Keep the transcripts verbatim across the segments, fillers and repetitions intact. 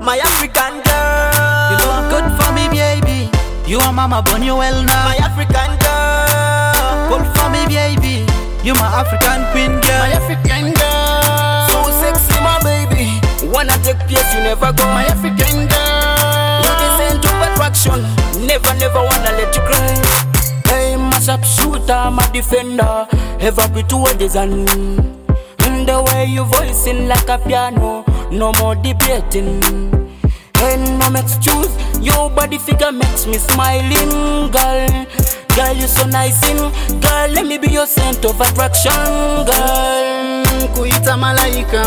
my African girl. You look good for me, baby. You are mama born you well now. My African girl. Good for me, baby. You my African queen girl. My African girl. So sexy, my baby. Wanna take place, you never go. My African girl. You the center of attraction. Never, never wanna let you cry. Hey, my sharp shooter, I'm a defender. Ever be two ways and in the way you voicing like a piano. No more debating. Hey, no excuse. Your body figure makes me smiling, girl. Girl, you so nice in. Girl, let me be your center of attraction, girl. Kuita malaika,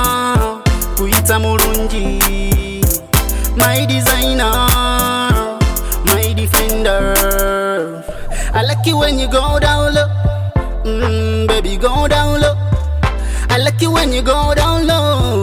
kuita mulungi. My designer, my defender. I like it when you go down low, mm, baby, go down low. I like it when you go down low,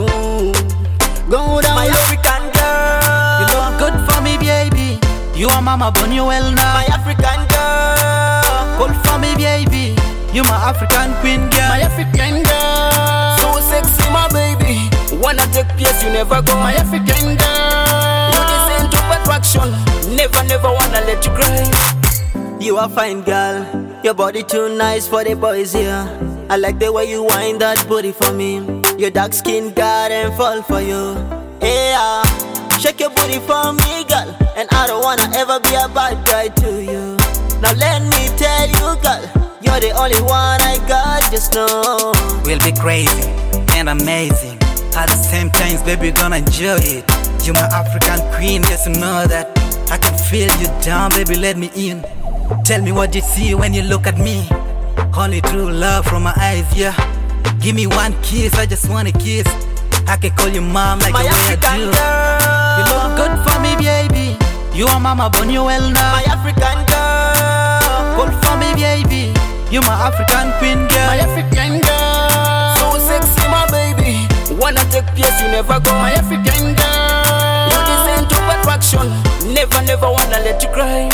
go down My low. African girl. You look good for me, baby. You are mama born you well now. My African girl. Good for me, baby. You my African queen girl. My African girl. So sexy, my baby. Wanna take place, you never go. My African girl. You the center of attraction. Never, never wanna let you cry. You are fine, girl. Your body too nice for the boys here. I like the way you wind that booty for me. Your dark skin got and fall for you. Yeah, shake your booty for me, girl. And I don't wanna ever be a bad guy to you. Now let me tell you, girl, you're the only one I got. Just know we'll be crazy and amazing at the same time, baby. Gonna enjoy it. You my African queen, just to know that I can feel you down, baby. Let me in. Tell me what you see when you look at me. Only true love from my eyes, yeah. Give me one kiss, I just wanna kiss. I can call you mom like My the way African I do. girl. you look good for me, baby. You are mama born you well now. My African girl. Good for me, baby. You my African queen girl. My African girl. So sexy, my baby. Wanna take place, you never go. My African girl. You the center of attraction. Never, never wanna let you cry.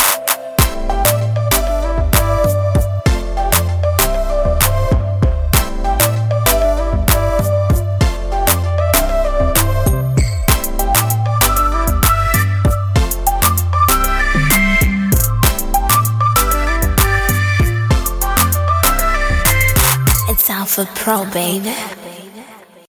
It's Alpha Pro, baby.